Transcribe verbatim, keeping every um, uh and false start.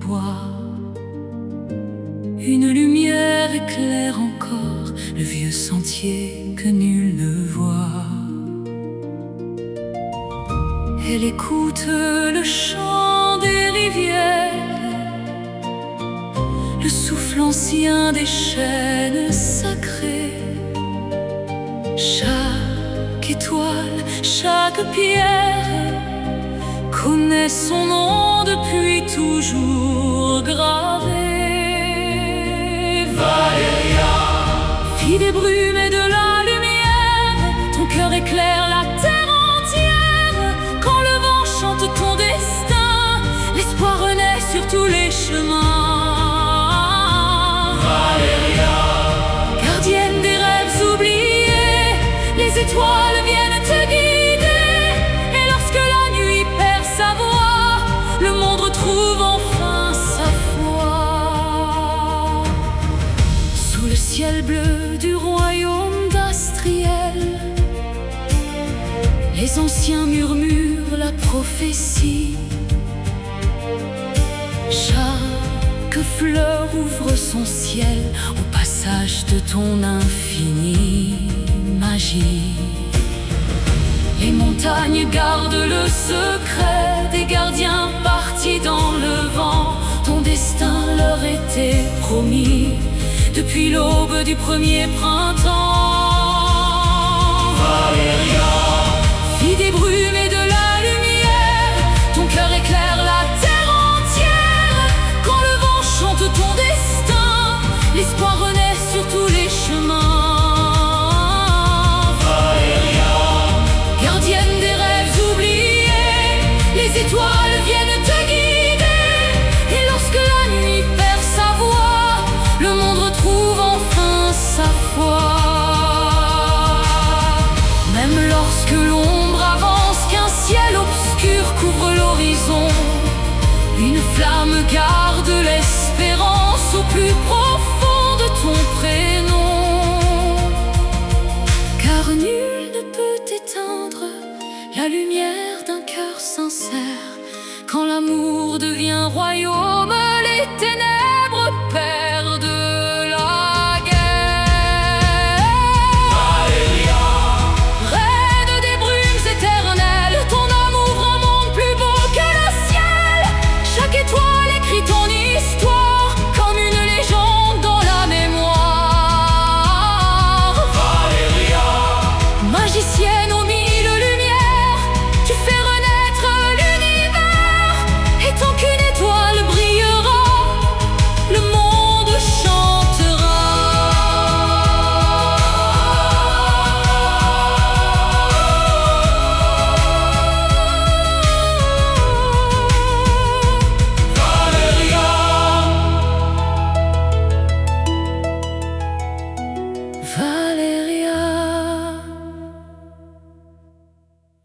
bois. Une lumière éclaire encore le vieux sentier que nul ne voit. Elle écoute le chant des rivières, le souffle ancien des chênes sacrés. Chaque étoile, chaque pierre connaît son nom depuis toujours gravé. Valeria, fille des brumes et de la lumière, ton cœur éclaire la terre entière. Quand le vent chante ton destin, l'espoir renaît sur tous les chemins. Valeria, gardienne des rêves oubliés, les étoiles viennent te guider. Et lorsque la nuit perd sa voix, le monde retrouve enfin sa foi. Sous le ciel bleu du royaume d'Astriel, les anciens murmurent la prophétie. Chaque fleur ouvre son ciel au passage de ton infinie magie. Les montagnes gardent le secret des gardiens partis dans le vent. Ton destin leur était promis depuis l'aube du premier printemps. Valeria, fille des brumes et de la lumière, ton cœur éclaire la terre entière. Quand le vent chante ton destin, l'espoir renaît sur tous les chemins. Valeria, gardienne des rêves oubliés, les étoiles viennent te guider. Et lorsque la nuit perd sa voix, le monde retrouve enfin sa foi. Même lorsque l'ombre avance, qu'un ciel obscur couvre l'horizon, une flamme garde l'espérance au plus profond de ton prénom. Car nul ne peut éteindre la lumière d'un cœur sincère. Quand l'amour devient royaume, les ténèbres perdent la guerre. Valeria, reine des brumes éternelles, ton amour ouvre un monde plus beau que le ciel. Chaque étoile écrit ton histoire.